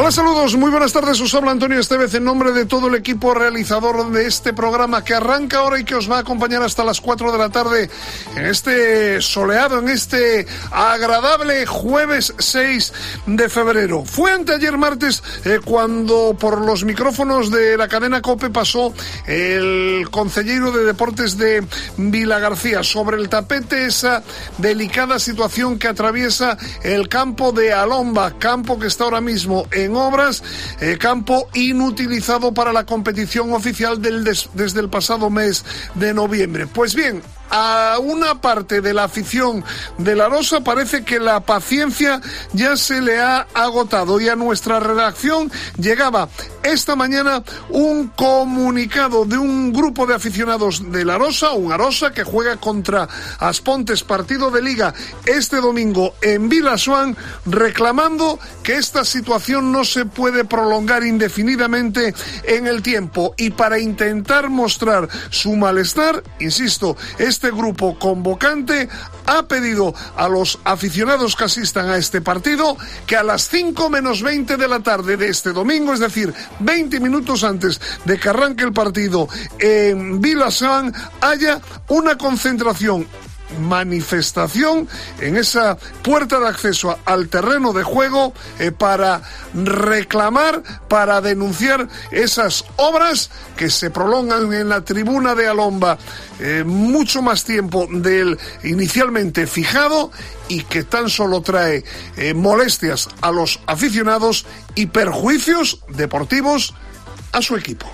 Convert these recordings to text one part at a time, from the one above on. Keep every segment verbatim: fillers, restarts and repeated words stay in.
Hola, saludos, muy buenas tardes, os habla Antonio Estevez en nombre de todo el equipo realizador de este programa que arranca ahora y que os va a acompañar hasta las cuatro de la tarde en este soleado, en este agradable jueves seis de febrero. Fue anteayer martes eh, cuando por los micrófonos de la cadena COPE pasó el concejero de Deportes de Vilagarcía sobre el tapete esa delicada situación que atraviesa el campo de Alomba, campo que está ahora mismo en obras, eh, campo inutilizado para la competición oficial del des, desde el pasado mes de noviembre. Pues bien, a una parte de la afición de La Rosa parece que la paciencia ya se le ha agotado y a nuestra redacción llegaba esta mañana un comunicado de un grupo de aficionados de La Rosa, un Arosa que juega contra Aspontes, partido de liga este domingo en Vilasoan, reclamando que esta situación no se puede prolongar indefinidamente en el tiempo y para intentar mostrar su malestar, insisto, este Este grupo convocante ha pedido a los aficionados que asistan a este partido que a las cinco menos veinte de la tarde de este domingo, es decir, veinte minutos antes de que arranque el partido en Vilasoan, haya una concentración, manifestación en esa puerta de acceso al terreno de juego eh, para reclamar, para denunciar esas obras que se prolongan en la tribuna de Alomba eh, mucho más tiempo del inicialmente fijado y que tan solo trae eh, molestias a los aficionados y perjuicios deportivos a su equipo.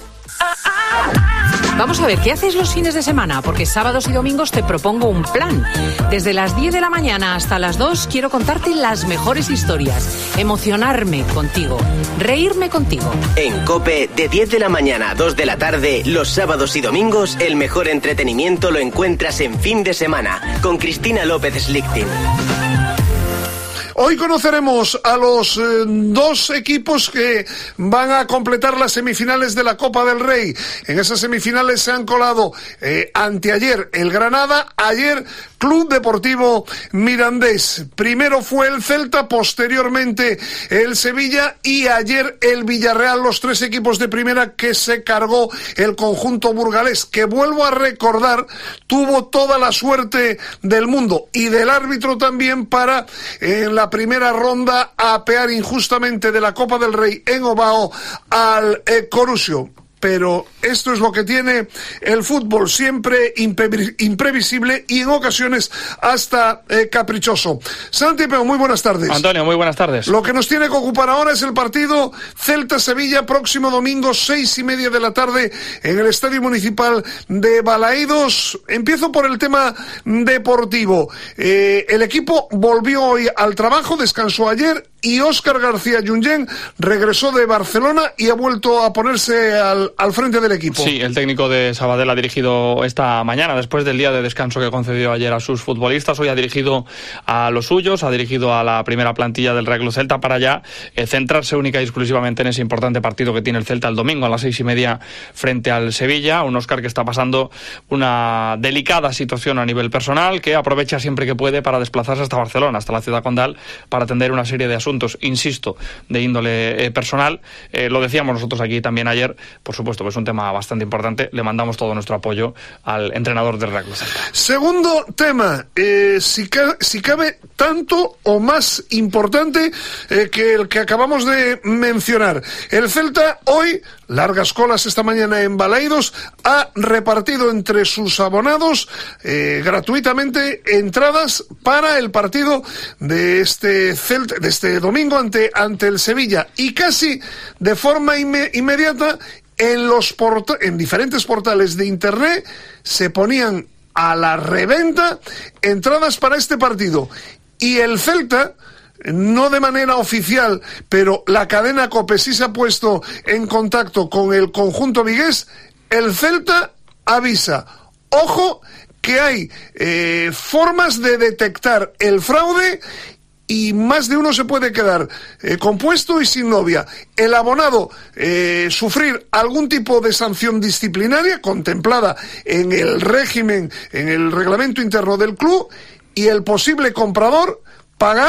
Vamos a ver, ¿qué haces los fines de semana? Porque sábados y domingos te propongo un plan. Desde las diez de la mañana hasta las dos quiero contarte las mejores historias, emocionarme contigo, reírme contigo. En COPE, de diez de la mañana a dos de la tarde, los sábados y domingos, el mejor entretenimiento lo encuentras en Fin de Semana, con Cristina López Slichting. Hoy conoceremos a los eh, dos equipos que van a completar las semifinales de la Copa del Rey. En esas semifinales se han colado eh, anteayer el Granada, ayer Club Deportivo Mirandés. Primero fue el Celta, posteriormente el Sevilla y ayer el Villarreal, los tres equipos de primera que se cargó el conjunto burgalés, que vuelvo a recordar, tuvo toda la suerte del mundo y del árbitro también para en la primera ronda apear injustamente de la Copa del Rey en Ovao al eh, Corusio. Pero esto es lo que tiene el fútbol, siempre impre- imprevisible y en ocasiones hasta eh, caprichoso. Santi Peo, muy buenas tardes. Antonio, muy buenas tardes. Lo que nos tiene que ocupar ahora es el partido Celta-Sevilla, próximo domingo, seis y media de la tarde, en el Estadio Municipal de Balaídos. Empiezo por el tema deportivo. Eh, el equipo volvió hoy al trabajo, descansó ayer y Óscar García Junyent regresó de Barcelona y ha vuelto a ponerse al, al frente del equipo. Sí, el técnico de Sabadell ha dirigido esta mañana, después del día de descanso que concedió ayer a sus futbolistas. Hoy ha dirigido a los suyos, ha dirigido a la primera plantilla del Real Club Celta para ya eh, centrarse única y exclusivamente en ese importante partido que tiene el Celta el domingo a las seis y media frente al Sevilla. Un Óscar que está pasando una delicada situación a nivel personal, que aprovecha siempre que puede para desplazarse hasta Barcelona, hasta la ciudad condal, para atender una serie de asuntos, insisto, de índole eh, personal. Eh, lo decíamos nosotros aquí también ayer, por supuesto que es un tema bastante importante. Le mandamos todo nuestro apoyo al entrenador del Real Club Celta. Segundo tema, eh, si, ca- si cabe tanto o más importante eh, que el que acabamos de mencionar. El Celta hoy, largas colas esta mañana en Balaídos, ha repartido entre sus abonados eh, gratuitamente entradas para el partido de este Celta, de este domingo ante, ante el Sevilla, y casi de forma inme- inmediata en los porta- en diferentes portales de internet se ponían a la reventa entradas para este partido. Y el Celta, no de manera oficial, pero la cadena COPE sí se ha puesto en contacto con el conjunto vigués, el Celta avisa, ojo, que hay eh, formas de detectar el fraude y más de uno se puede quedar eh, compuesto y sin novia. El abonado eh, sufrir algún tipo de sanción disciplinaria contemplada en el régimen, en el reglamento interno del club, y el posible comprador pagar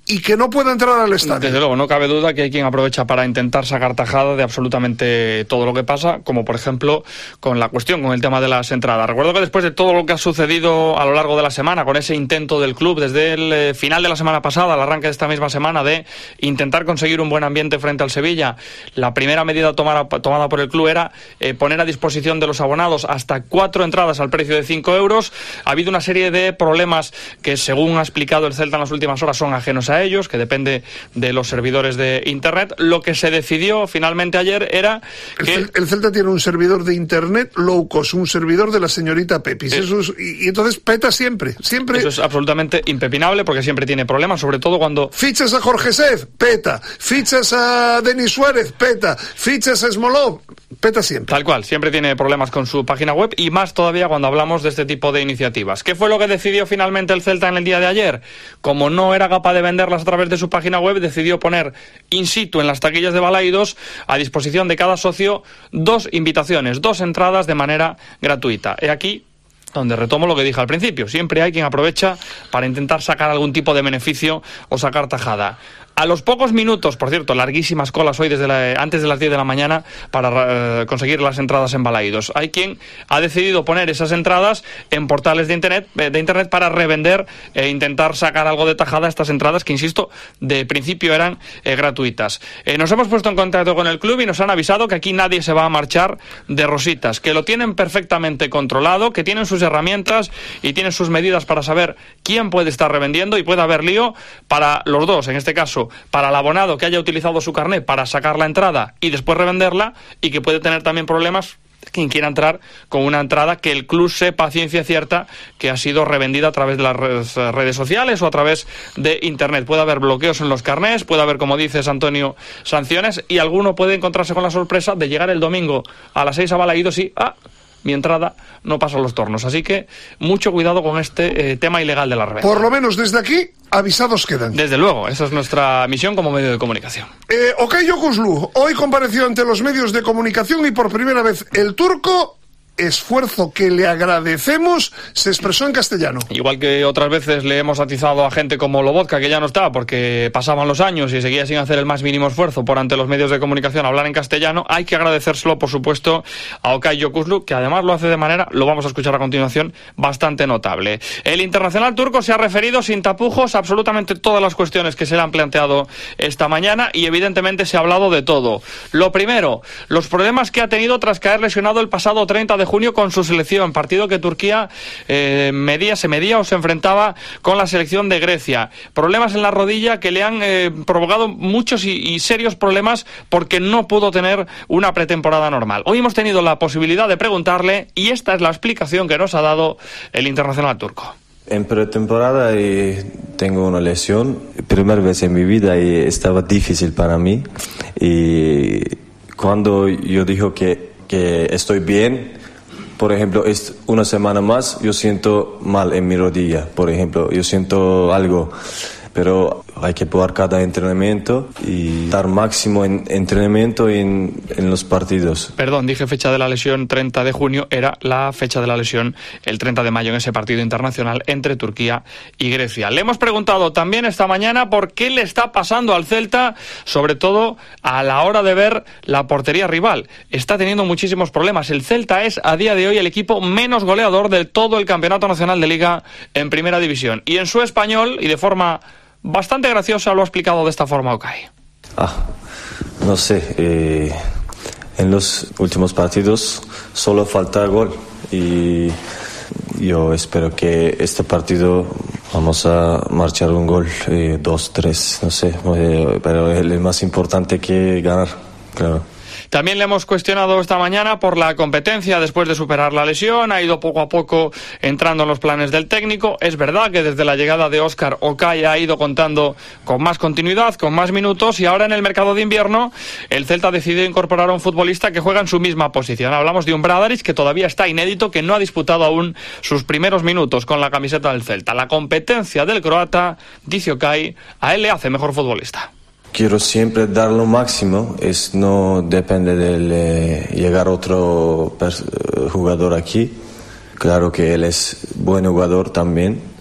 y que no pueda entrar al estadio. Desde luego, no cabe duda que hay quien aprovecha para intentar sacar tajada de absolutamente todo lo que pasa, como por ejemplo con la cuestión, con el tema de las entradas. Recuerdo que después de todo lo que ha sucedido a lo largo de la semana, con ese intento del club desde el eh, final de la semana pasada, al arranque de esta misma semana, de intentar conseguir un buen ambiente frente al Sevilla, la primera medida tomada, tomada por el club era eh, poner a disposición de los abonados hasta cuatro entradas al precio de cinco euros. Ha habido una serie de problemas que, según ha explicado el Celta en las últimas horas, son ajenos a a ellos, que depende de los servidores de internet. Lo que se decidió finalmente ayer era que... El, el Celta tiene un servidor de internet low cost, un servidor de la señorita Pepis. Eh, Eso es, y, y entonces peta siempre, siempre... Eso es absolutamente impepinable porque siempre tiene problemas, sobre todo cuando... Fichas a Jorge Sez, peta. Fichas a Denis Suárez, peta. Fichas a Smolov, peta siempre. Tal cual, siempre tiene problemas con su página web y más todavía cuando hablamos de este tipo de iniciativas. ¿Qué fue lo que decidió finalmente el Celta en el día de ayer? Como no era capaz de venderlas a través de su página web, decidió poner in situ en las taquillas de Balaídos a disposición de cada socio dos invitaciones, dos entradas de manera gratuita. He aquí donde retomo lo que dije al principio. Siempre hay quien aprovecha para intentar sacar algún tipo de beneficio o sacar tajada. A los pocos minutos, por cierto, larguísimas colas hoy desde la, antes de las diez de la mañana para eh, conseguir las entradas en Balaídos. Hay quien ha decidido poner esas entradas en portales de internet, eh, de internet para revender e intentar sacar algo de tajada a estas entradas que, insisto, de principio eran eh, gratuitas. Eh, nos hemos puesto en contacto con el club y nos han avisado que aquí nadie se va a marchar de rositas, que lo tienen perfectamente controlado, que tienen sus herramientas y tienen sus medidas para saber quién puede estar revendiendo y puede haber lío para los dos, en este caso para el abonado que haya utilizado su carnet para sacar la entrada y después revenderla, y que puede tener también problemas quien quiera entrar con una entrada que el club sepa a ciencia cierta que ha sido revendida a través de las redes, redes sociales o a través de internet. Puede haber bloqueos en los carnés, puede haber, como dices, Antonio, sanciones, y alguno puede encontrarse con la sorpresa de llegar el domingo a las seis a Balaídos y ¡ah! Mi entrada no pasa los tornos. Así que mucho cuidado con este eh, tema ilegal de la reventa. Por lo menos desde aquí, avisados quedan. Desde luego, esa es nuestra misión como medio de comunicación. Eh, Okay Yokuşlu hoy compareció ante los medios de comunicación y por primera vez el turco, esfuerzo que le agradecemos, se expresó en castellano. Igual que otras veces le hemos atizado a gente como Lobotka, que ya no está porque pasaban los años y seguía sin hacer el más mínimo esfuerzo por ante los medios de comunicación hablar en castellano, hay que agradecérselo, por supuesto, a Okay Yokuşlu, que además lo hace de manera, lo vamos a escuchar a continuación, bastante notable. El internacional turco se ha referido sin tapujos a absolutamente todas las cuestiones que se le han planteado esta mañana y evidentemente se ha hablado de todo. Lo primero, los problemas que ha tenido tras caer lesionado el pasado treinta de junio con su selección, partido que Turquía eh, medía, se medía o se enfrentaba con la selección de Grecia. Problemas en la rodilla que le han eh, provocado muchos y, y serios problemas porque no pudo tener una pretemporada normal. Hoy hemos tenido la posibilidad de preguntarle y esta es la explicación que nos ha dado el internacional turco. En pretemporada eh, tengo una lesión, primera vez en mi vida, y estaba difícil para mí. Y cuando yo digo que, que estoy bien, por ejemplo, es una semana más, yo siento mal en mi rodilla, por ejemplo, yo siento algo, pero hay que probar cada entrenamiento y dar máximo en entrenamiento en, en los partidos. Perdón, dije fecha de la lesión treinta de junio, era la fecha de la lesión el treinta de mayo en ese partido internacional entre Turquía y Grecia. Le hemos preguntado también esta mañana por qué le está pasando al Celta, sobre todo a la hora de ver la portería rival. Está teniendo muchísimos problemas. El Celta es a día de hoy el equipo menos goleador de todo el Campeonato Nacional de Liga en Primera División. Y en su español, y de forma bastante graciosa, lo ha explicado de esta forma Okay. Ah, no sé, eh, en los últimos partidos solo falta gol y yo espero que este partido vamos a marchar un gol, eh, dos, tres, no sé, eh, pero es lo más importante que ganar, claro. También le hemos cuestionado esta mañana por la competencia después de superar la lesión. Ha ido poco a poco entrando en los planes del técnico. Es verdad que desde la llegada de Óscar Okay ha ido contando con más continuidad, con más minutos, y ahora en el mercado de invierno el Celta ha decidido incorporar a un futbolista que juega en su misma posición. Hablamos de un Bradarić que todavía está inédito, que no ha disputado aún sus primeros minutos con la camiseta del Celta. La competencia del croata, dice Okay, a él le hace mejor futbolista. Quiero siempre dar lo máximo, es, no depende de eh, llegar otro pers- jugador aquí. Claro que él es buen jugador también,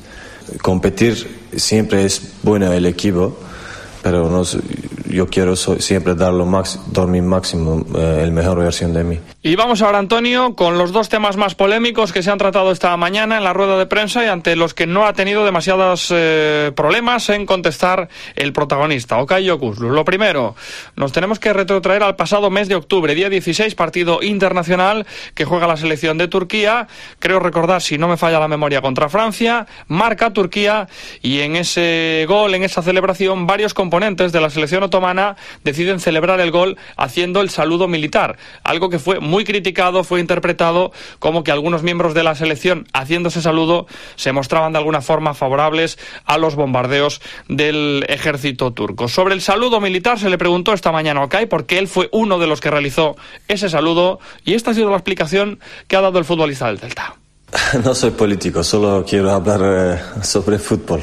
Competir siempre es bueno el equipo, pero no, yo quiero so, siempre dar, lo max, dar mi máximo, eh, el mejor versión de mí. Y vamos ahora, Antonio, con los dos temas más polémicos que se han tratado esta mañana en la rueda de prensa y ante los que no ha tenido demasiados eh, problemas en contestar el protagonista, Okay Yokuşlu. Lo primero, nos tenemos que retrotraer al pasado mes de octubre, día dieciséis, partido internacional que juega la selección de Turquía. Creo recordar, si no me falla la memoria, contra Francia. Marca Turquía y en ese gol, en esa celebración, varios componentes de la selección otomana deciden celebrar el gol haciendo el saludo militar, algo que fue muy criticado, fue interpretado como que algunos miembros de la selección haciendo ese saludo se mostraban de alguna forma favorables a los bombardeos del ejército turco. Sobre el saludo militar se le preguntó esta mañana a Okay porque él fue uno de los que realizó ese saludo y esta ha sido la explicación que ha dado el futbolista del Celta. No soy político, solo quiero hablar eh, sobre fútbol.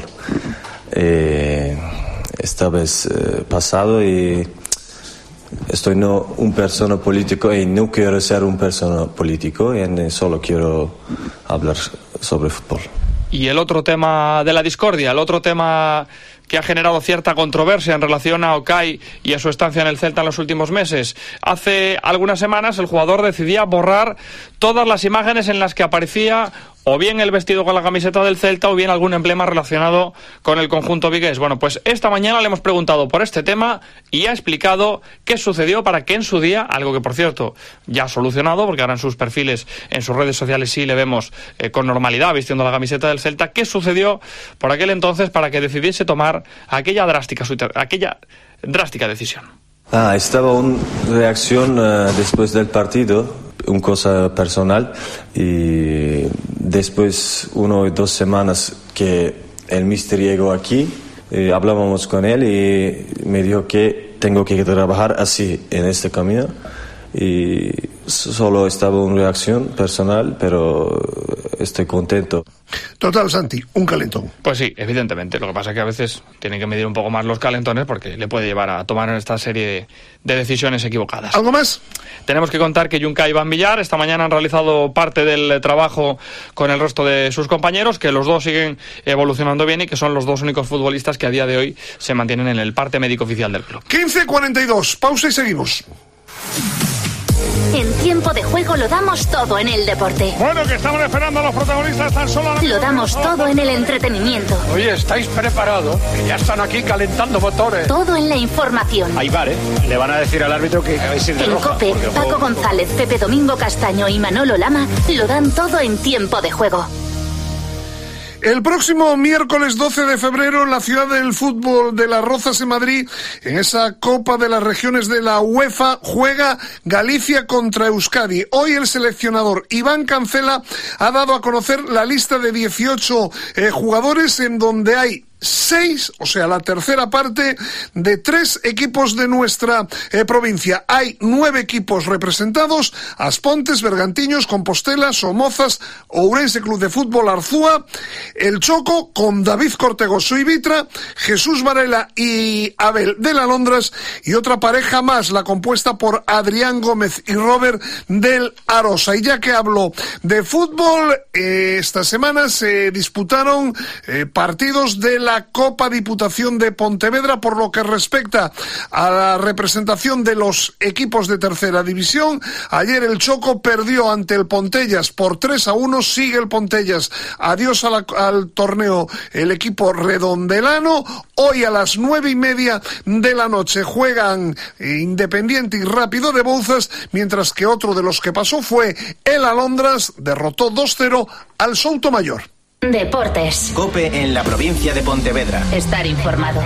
Eh, esta vez eh, pasado y estoy no un persona político y no quiero ser un persona político y solo quiero hablar sobre fútbol. Y el otro tema de la discordia, el otro tema que ha generado cierta controversia en relación a Okay y a su estancia en el Celta en los últimos meses. Hace algunas semanas el jugador decidía borrar todas las imágenes en las que aparecía o bien el vestido con la camiseta del Celta o bien algún emblema relacionado con el conjunto vigués. Bueno, pues esta mañana le hemos preguntado por este tema y ha explicado qué sucedió para que en su día, algo que por cierto ya ha solucionado, porque ahora en sus perfiles, en sus redes sociales sí le vemos eh, con normalidad vistiendo la camiseta del Celta, qué sucedió por aquel entonces para que decidiese tomar aquella drástica, aquella drástica decisión. Ah, estaba una reacción uh, después del partido, una cosa personal, y después uno o dos semanas que el mister llegó aquí, eh, hablábamos con él y me dijo que tengo que trabajar así en este camino y solo estaba una reacción personal, pero estoy contento. Total, Santi, un calentón. Pues sí, evidentemente. Lo que pasa es que a veces tienen que medir un poco más los calentones porque le puede llevar a tomar esta serie de decisiones equivocadas. ¿Algo más? Tenemos que contar que Junca y Iván Villar esta mañana han realizado parte del trabajo con el resto de sus compañeros, que los dos siguen evolucionando bien y que son los dos únicos futbolistas que a día de hoy se mantienen en el parte médico oficial del club. quince cuarenta y dos, pausa y seguimos. En Tiempo de Juego lo damos todo en el deporte. Bueno, que estamos esperando a los protagonistas tan solo. A la... Lo damos todo en el entretenimiento. Oye, ¿estáis preparados? Que ya están aquí calentando motores. Todo en la información. Ahí vale, le van a decir al árbitro que vais a ir de En roja, COPE, Paco juego... González, Pepe Domingo Castaño y Manolo Lama lo dan todo en Tiempo de Juego. El próximo miércoles doce de febrero en la ciudad del fútbol de Las Rozas en Madrid, en esa Copa de las Regiones de la UEFA, juega Galicia contra Euskadi. Hoy el seleccionador Iván Cancela ha dado a conocer la lista de dieciocho eh, jugadores en donde hay seis, o sea, la tercera parte de tres equipos de nuestra eh, provincia. Hay nueve equipos representados: Aspontes, Bergantiños, Compostela, Somozas, Ourense Club de Fútbol, Arzúa, El Choco, con David Cortegoso y Vitra, Jesús Varela y Abel de la Londras, y otra pareja más, la compuesta por Adrián Gómez y Robert del Arosa. Y ya que hablo de fútbol, eh, esta semana se disputaron eh, partidos de la la Copa Diputación de Pontevedra. Por lo que respecta a la representación de los equipos de tercera división, ayer el Choco perdió ante el Pontellas por tres a uno, sigue el Pontellas, adiós a la, al torneo el equipo redondelano. Hoy a las nueve y media de la noche juegan Independiente y Rápido de Bouzas, mientras que otro de los que pasó fue el Alondras, derrotó dos cero al Soutomaior. Deportes. COPE en la provincia de Pontevedra. Estar informado.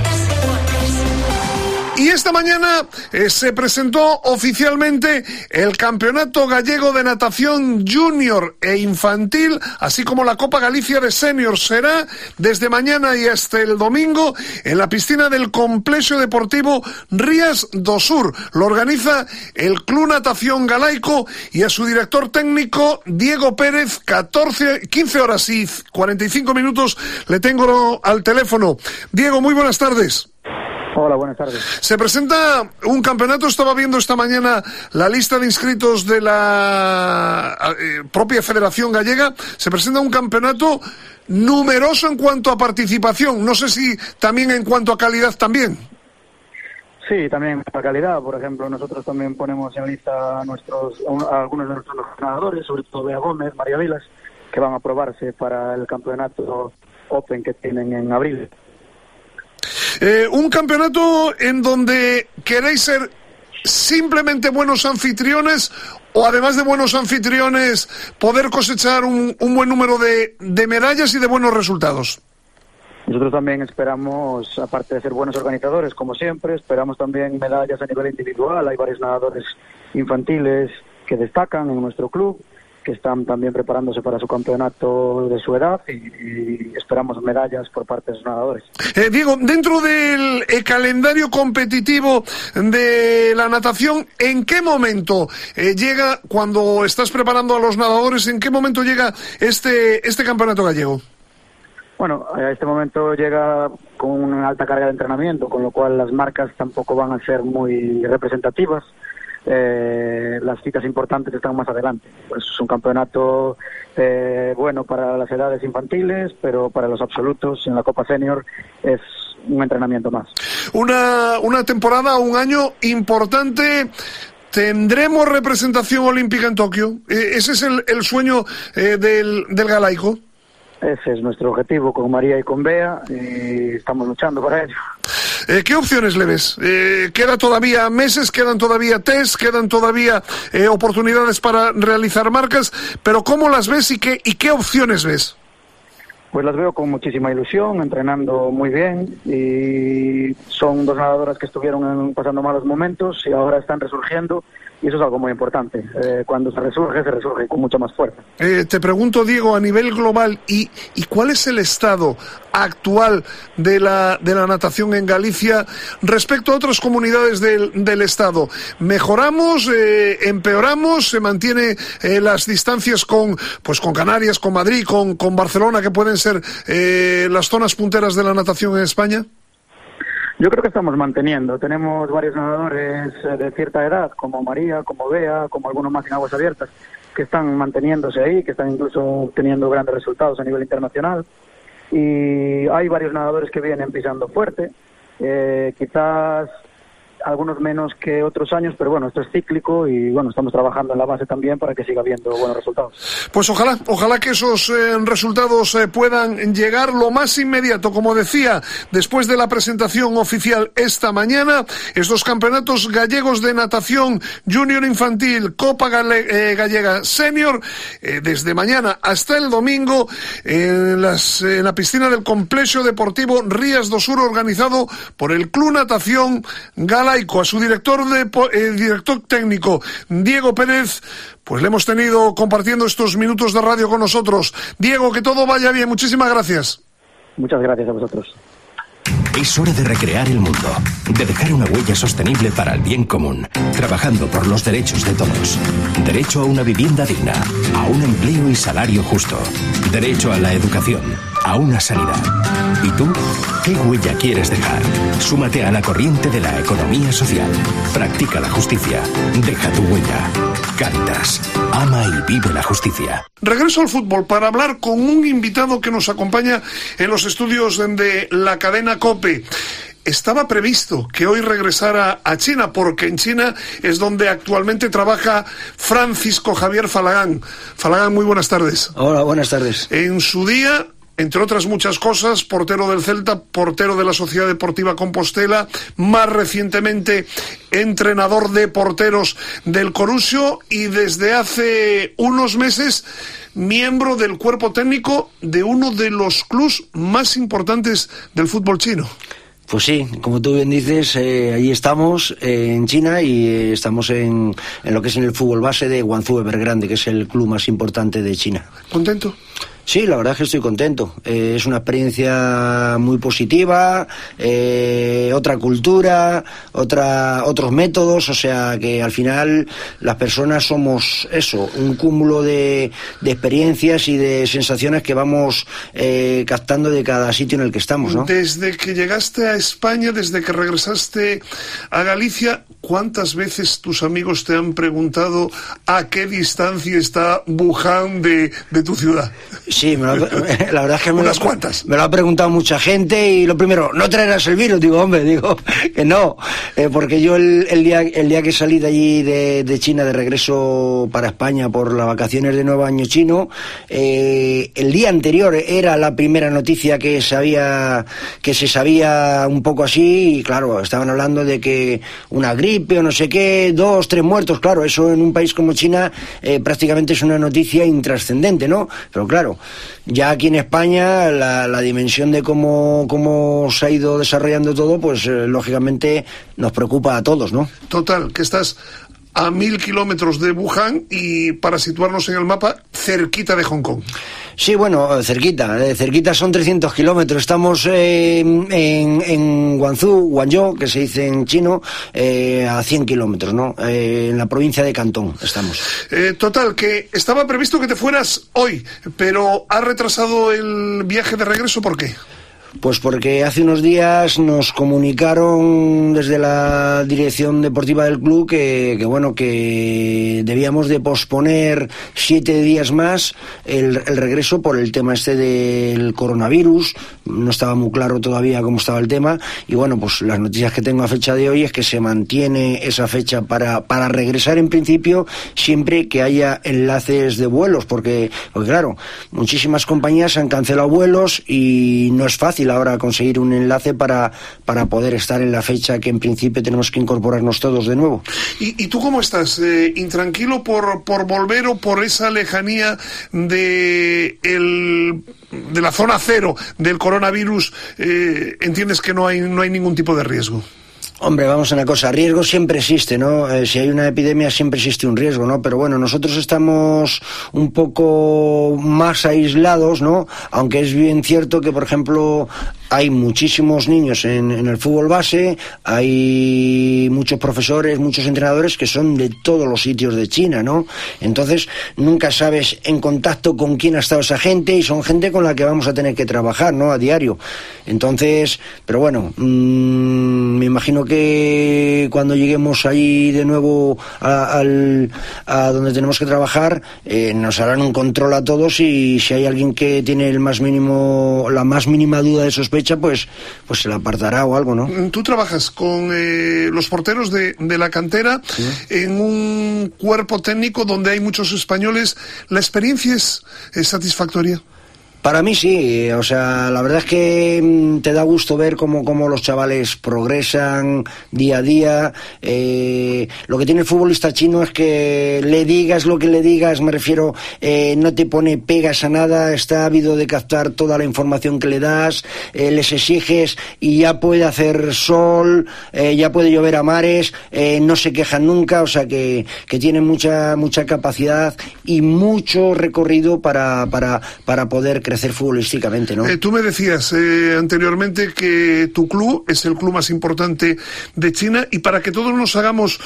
Y esta mañana eh, se presentó oficialmente el Campeonato Gallego de Natación Junior e Infantil, así como la Copa Galicia de Senior. Será desde mañana y hasta el domingo en la piscina del Complexo Deportivo Rías do Sur. Lo organiza el Club Natación Galaico y a su director técnico Diego Pérez. catorce, quince horas y cuarenta y cinco minutos le tengo al teléfono. Diego, muy buenas tardes. Hola, buenas tardes. Se presenta un campeonato, estaba viendo esta mañana la lista de inscritos de la eh, propia Federación Gallega, se presenta un campeonato numeroso en cuanto a participación, no sé si también en cuanto a calidad también. Sí, también la calidad. Por ejemplo, nosotros también ponemos en lista a, nuestros, a algunos de nuestros ganadores, sobre todo Bea Gómez, María Vilas, que van a probarse para el campeonato Open que tienen en abril. Eh, un campeonato en donde queréis ser simplemente buenos anfitriones o además de buenos anfitriones poder cosechar un, un buen número de, de medallas y de buenos resultados. Nosotros también esperamos, aparte de ser buenos organizadores, como siempre, esperamos también medallas a nivel individual. Hay varios nadadores infantiles que destacan en nuestro club, que están también preparándose para su campeonato de su edad y, y esperamos medallas por parte de sus nadadores. Eh, Diego, dentro del eh, calendario competitivo de la natación, ¿en qué momento eh, llega, cuando estás preparando a los nadadores, en qué momento llega este, este campeonato gallego? Bueno, a este momento llega con una alta carga de entrenamiento, con lo cual las marcas tampoco van a ser muy representativas. Eh, las citas importantes están más adelante. Pues es un campeonato eh, bueno para las edades infantiles, pero para los absolutos en la Copa Senior es un entrenamiento más. Una, una temporada, un año importante. ¿Tendremos representación olímpica en Tokio? Eh, ¿Ese es el, el sueño eh, del, del galaico? Ese es nuestro objetivo con María y con Bea y estamos luchando para ello. Eh, ¿Qué opciones le ves? Eh, ¿Quedan todavía meses, quedan todavía test, quedan todavía eh, oportunidades para realizar marcas? Pero ¿cómo las ves y qué, y qué opciones ves? Pues las veo con muchísima ilusión, entrenando muy bien y son dos nadadoras que estuvieron en, pasando malos momentos y ahora están resurgiendo. Y eso es algo muy importante. Eh, cuando se resurge, se resurge con mucha más fuerza. Eh, te pregunto, Diego, a nivel global, ¿y, y cuál es el estado actual de la, de la natación en Galicia respecto a otras comunidades del, del Estado? ¿Mejoramos? Eh, ¿Empeoramos? ¿Se mantiene eh, las distancias con, pues, con Canarias, con Madrid, con, con Barcelona, que pueden ser eh, las zonas punteras de la natación en España? Yo creo que estamos manteniendo. Tenemos varios nadadores de cierta edad, como María, como Bea, como algunos más en aguas abiertas, que están manteniéndose ahí, que están incluso obteniendo grandes resultados a nivel internacional. Y hay varios nadadores que vienen pisando fuerte, eh, quizás algunos menos que otros años, pero bueno, esto es cíclico y bueno, estamos trabajando en la base también para que siga habiendo buenos resultados. Pues ojalá, ojalá que esos eh, resultados eh, puedan llegar lo más inmediato, como decía, después de la presentación oficial esta mañana, estos campeonatos gallegos de natación junior infantil, Copa Gale- eh, Gallega Senior, eh, desde mañana hasta el domingo, en, las, eh, en la piscina del Complexo Deportivo Rías do Sur, organizado por el Club Natación Gala. A su director de eh, director técnico Diego Pérez, pues le hemos tenido compartiendo estos minutos de radio con nosotros. Diego, que todo vaya bien, muchísimas gracias. Muchas gracias a vosotros. Es hora de recrear el mundo, de dejar una huella sostenible para el bien común, trabajando por los derechos de todos. Derecho a una vivienda digna, a un empleo y salario justo. Derecho a la educación, a una sanidad. ¿Y tú? ¿Qué huella quieres dejar? Súmate a la corriente de la economía social. Practica la justicia. Deja tu huella. Cáritas. Ama y vive la justicia. Regreso al fútbol para hablar con un invitado que nos acompaña en los estudios de la cadena COPE. Estaba previsto que hoy regresara a China, porque en China es donde actualmente trabaja Francisco Javier Falagán. Falagán, muy buenas tardes. Hola, buenas tardes. En su día, entre otras muchas cosas, portero del Celta, portero de la Sociedad Deportiva Compostela, más recientemente entrenador de porteros del Corusio y desde hace unos meses miembro del cuerpo técnico de uno de los clubes más importantes del fútbol chino. Pues sí, como tú bien dices, eh, ahí estamos eh, en China y eh, estamos en, en lo que es en el fútbol base de Guangzhou Evergrande, que es el club más importante de China. ¿Contento? Sí, la verdad es que estoy contento. Eh, es una experiencia muy positiva, eh, otra cultura, otra, otros métodos, o sea que al final las personas somos eso, un cúmulo de, de experiencias y de sensaciones que vamos eh, captando de cada sitio en el que estamos, ¿no? Desde que llegaste a España, desde que regresaste a Galicia, ¿cuántas veces tus amigos te han preguntado a qué distancia está Wuhan de, de tu ciudad? Sí, me lo, la verdad es que me unas lo, cuantas. Me lo ha preguntado mucha gente y lo primero, ¿no traerás el virus? Digo, hombre, digo que no, eh, porque yo el, el día el día que salí de allí de, de China de regreso para España por las vacaciones de Nuevo Año Chino, eh, el día anterior era la primera noticia que sabía que se sabía un poco así y claro, estaban hablando de que una gripe o no sé qué, dos, tres muertos, claro, eso en un país como China eh, prácticamente es una noticia intrascendente, ¿no? Pero claro, ya aquí en España la, la dimensión de cómo, cómo se ha ido desarrollando todo, pues eh, lógicamente nos preocupa a todos, ¿no? Total, que estás a mil kilómetros de Wuhan y, para situarnos en el mapa, cerquita de Hong Kong. Sí, bueno, cerquita, eh, cerquita son trescientos kilómetros. Estamos eh, en, en Guangzhou, Guangzhou, que se dice en chino, eh, a cien kilómetros, ¿no? Eh, en la provincia de Cantón estamos. Eh, total, que estaba previsto que te fueras hoy, pero has retrasado el viaje de regreso, ¿por qué? Pues porque hace unos días nos comunicaron desde la dirección deportiva del club que, que bueno, que debíamos de posponer siete días más el, el regreso por el tema este del coronavirus. No estaba muy claro todavía cómo estaba el tema y bueno, pues las noticias que tengo a fecha de hoy es que se mantiene esa fecha para, para regresar en principio siempre que haya enlaces de vuelos, porque, porque claro, muchísimas compañías han cancelado vuelos y no es fácil ahora conseguir un enlace para, para poder estar en la fecha que en principio tenemos que incorporarnos todos de nuevo. ¿Y, y tú cómo estás? Eh, ¿Intranquilo por, por volver o por esa lejanía de, el, de la zona cero del coronavirus? Eh, ¿Entiendes que no hay, no hay ningún tipo de riesgo? Hombre, vamos a una cosa, riesgo siempre existe, ¿no? Eh, si hay una epidemia siempre existe un riesgo, ¿no? Pero bueno, nosotros estamos un poco más aislados, ¿no? Aunque es bien cierto que, por ejemplo, hay muchísimos niños en, en el fútbol base, hay muchos profesores, muchos entrenadores que son de todos los sitios de China, ¿no? Entonces, nunca sabes en contacto con quién ha estado esa gente y son gente con la que vamos a tener que trabajar, ¿no? A diario. Entonces, pero bueno, mmm, me imagino que cuando lleguemos ahí de nuevo a, al, a donde tenemos que trabajar, eh, nos harán un control a todos y si hay alguien que tiene el más mínimo, la más mínima duda de sospecha, pues, pues se la apartará o algo, ¿no? Tú trabajas con eh, los porteros de, de la cantera, ¿sí?, en un cuerpo técnico donde hay muchos españoles. ¿La experiencia es, es satisfactoria? Para mí sí, o sea, la verdad es que te da gusto ver cómo, cómo los chavales progresan día a día. Eh, lo que tiene el futbolista chino es que le digas lo que le digas, me refiero, eh, no te pone pegas a nada, está ávido de captar toda la información que le das, eh, les exiges y ya puede hacer sol, eh, ya puede llover a mares, eh, no se quejan nunca, o sea que, que tienen mucha, mucha capacidad y mucho recorrido para, para, para poder crecer hacer futbolísticamente, ¿no? Eh, tú me decías eh, anteriormente que tu club es el club más importante de China, y para que todos nos hagamos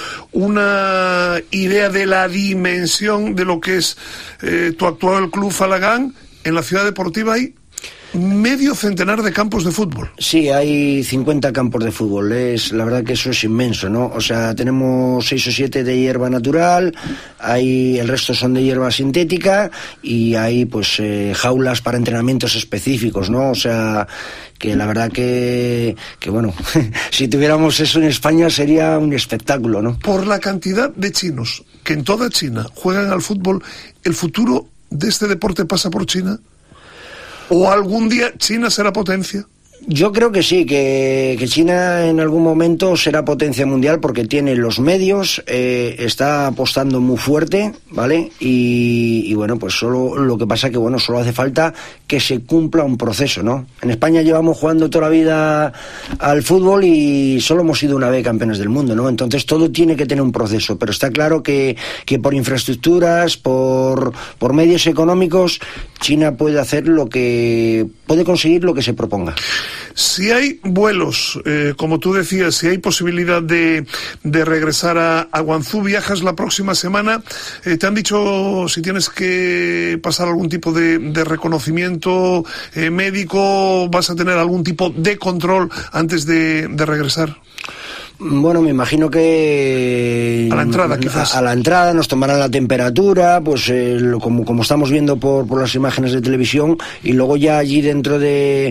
una idea de la dimensión de lo que es eh, tu actual club Falagán, en la ciudad deportiva hay medio centenar de campos de fútbol. Sí, hay cincuenta campos de fútbol. Es, la verdad que eso es inmenso, ¿no? O sea, tenemos seis o siete de hierba natural, hay, el resto son de hierba sintética y hay pues eh, jaulas para entrenamientos específicos, ¿no? O sea, que la verdad que, que bueno, si tuviéramos eso en España sería un espectáculo, ¿no? Por la cantidad de chinos que en toda China juegan al fútbol, ¿el futuro de este deporte pasa por China? ¿O algún día China será potencia? Yo creo que sí, que, que China en algún momento será potencia mundial porque tiene los medios, eh, está apostando muy fuerte, ¿vale? Y, y bueno, pues solo lo que pasa que bueno, solo hace falta que se cumpla un proceso, ¿no? En España llevamos jugando toda la vida al fútbol y solo hemos sido una vez campeones del mundo, ¿no? Entonces todo tiene que tener un proceso, pero está claro que, que por infraestructuras, por, por medios económicos, China puede hacer lo que, puede conseguir lo que se proponga. Si hay vuelos, eh, como tú decías, si hay posibilidad de, de regresar a, a Guangzhou, viajas la próxima semana, eh, ¿te han dicho si tienes que pasar algún tipo de, de reconocimiento eh, médico? ¿Vas a tener algún tipo de control antes de, de regresar? Bueno, me imagino que a la entrada quizás a, a la entrada nos tomarán la temperatura, pues eh, lo, como como estamos viendo por, por las imágenes de televisión, y luego ya allí dentro de,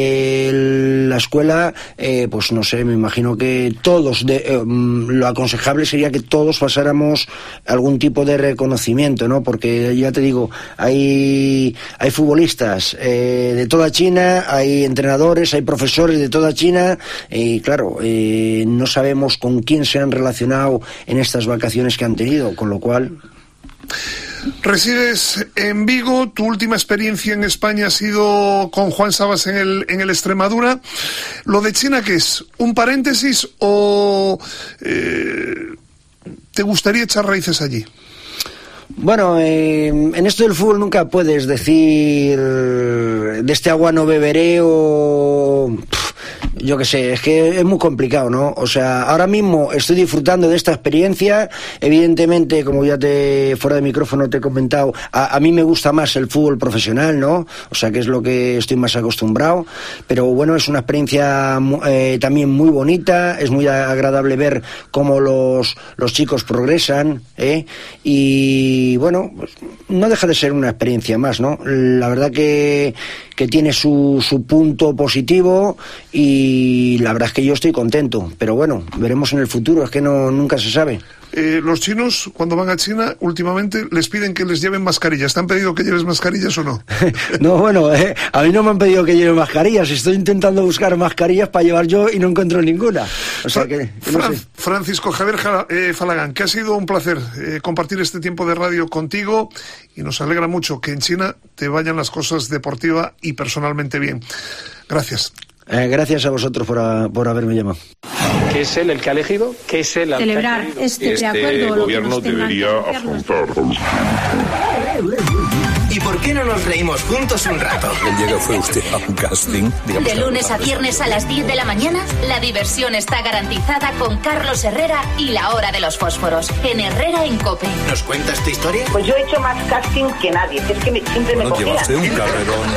de la escuela, eh, pues no sé, me imagino que todos, de, eh, lo aconsejable sería que todos pasáramos algún tipo de reconocimiento, ¿no? Porque ya te digo, hay hay futbolistas eh, de toda China, hay entrenadores, hay profesores de toda China, y claro, eh, no sabemos con quién se han relacionado en estas vacaciones que han tenido, con lo cual... Resides en Vigo, tu última experiencia en España ha sido con Juan Sabas en el, en el Extremadura. ¿Lo de China qué es? ¿Un paréntesis o eh, te gustaría echar raíces allí? Bueno, eh, en esto del fútbol nunca puedes decir de este agua no beberé o... Pff, yo qué sé, es que es muy complicado, ¿no? O sea, ahora mismo estoy disfrutando de esta experiencia. Evidentemente, como ya te fuera de micrófono te he comentado, a, a mí me gusta más el fútbol profesional, ¿no? O sea, que es lo que estoy más acostumbrado. Pero bueno, es una experiencia eh, también muy bonita. Es muy agradable ver cómo los, los chicos progresan, ¿eh? Y bueno, pues, no deja de ser una experiencia más, ¿no? La verdad que, que tiene su, su punto positivo y la verdad es que yo estoy contento, pero bueno, veremos en el futuro, es que no nunca se sabe. Eh, los chinos, cuando van a China, últimamente les piden que les lleven mascarillas. ¿Te han pedido que lleves mascarillas o no? No, bueno, eh, a mí no me han pedido que lleve mascarillas. Estoy intentando buscar mascarillas para llevar yo y no encuentro ninguna. O sea que, que no Fran- sé. Francisco Javier Ja- eh, Falagán, que ha sido un placer eh, compartir este tiempo de radio contigo, y nos alegra mucho que en China te vayan las cosas deportiva y personalmente bien. Gracias. Eh, gracias a vosotros por, a, por haberme llamado. Que es él el que ha elegido, que es él el Celebrar que ha este preacuerdo. Lo que nos tengan que afrontar. ¿Y por qué no nos reímos juntos un rato? Llega fue usted a un casting. De lunes a viernes a las diez de la mañana, la diversión está garantizada con Carlos Herrera y la hora de los fósforos, en Herrera en COPE. ¿Nos cuentas tu historia? Pues yo he hecho más casting que nadie, que es que me, siempre me No cogían. llevaste un carrerón.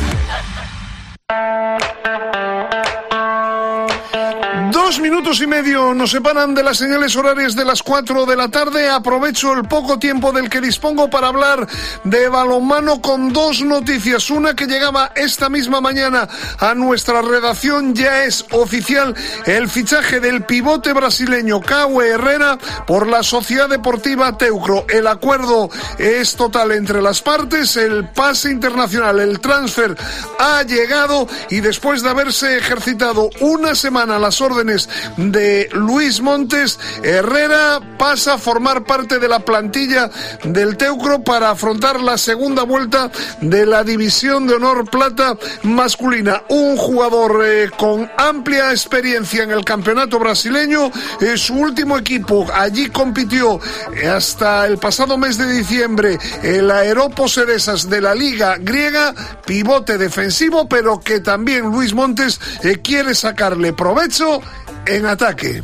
Dos minutos y medio nos separan de las señales horarias de las cuatro de la tarde. Aprovecho el poco tiempo del que dispongo para hablar de balonmano con dos noticias. Una que llegaba esta misma mañana a nuestra redacción. Ya es oficial el fichaje del pivote brasileño Cauê Herrera por la Sociedad Deportiva Teucro. El acuerdo es total entre las partes. El pase internacional, el transfer, ha llegado, y después de haberse ejercitado una semana las órdenes de Luis Montes, Herrera pasa a formar parte de la plantilla del Teucro para afrontar la segunda vuelta de la División de Honor Plata masculina. Un jugador eh, con amplia experiencia en el campeonato brasileño. Eh, su último equipo allí compitió eh, hasta el pasado mes de diciembre el Aeropos Edesas de la Liga Griega, pivote defensivo, pero que también Luis Montes eh, quiere sacarle provecho en ataque.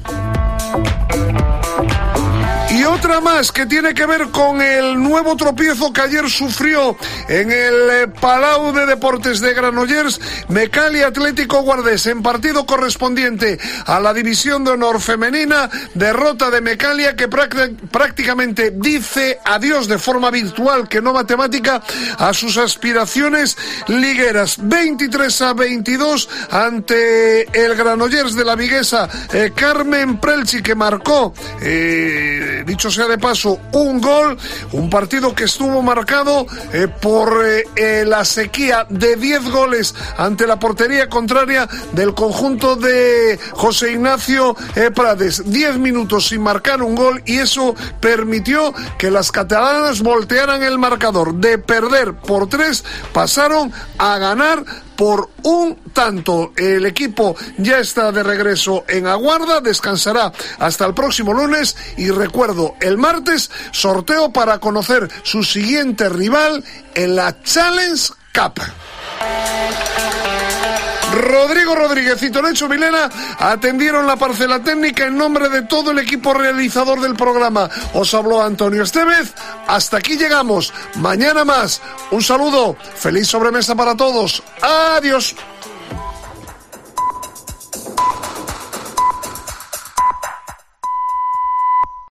Y otra más que tiene que ver con el nuevo tropiezo que ayer sufrió en el eh, Palau de Deportes de Granollers, Mecali Atlético Guardés, en partido correspondiente a la División de Honor Femenina. Derrota de Mecalia que práct- prácticamente dice adiós de forma virtual, que no matemática, a sus aspiraciones ligueras. veintitrés a veintidós ante el Granollers de la viguesa eh, Carmen Prelchi, que marcó, eh, dicho dicho sea de paso, un gol, un partido que estuvo marcado eh, por eh, eh, la sequía de diez goles ante la portería contraria del conjunto de José Ignacio eh, Prades. diez minutos sin marcar un gol y eso permitió que las catalanas voltearan el marcador. De perder por tres pasaron a ganar por un tanto. El equipo ya está de regreso en Aguarda, descansará hasta el próximo lunes y recuerdo, el martes sorteo para conocer su siguiente rival en la Challenge Cup. Rodrigo Rodríguez y Tonecho Milena atendieron la parcela técnica en nombre de todo el equipo realizador del programa. Os habló Antonio Estevez. Hasta aquí llegamos. Mañana más. Un saludo. Feliz sobremesa para todos. Adiós.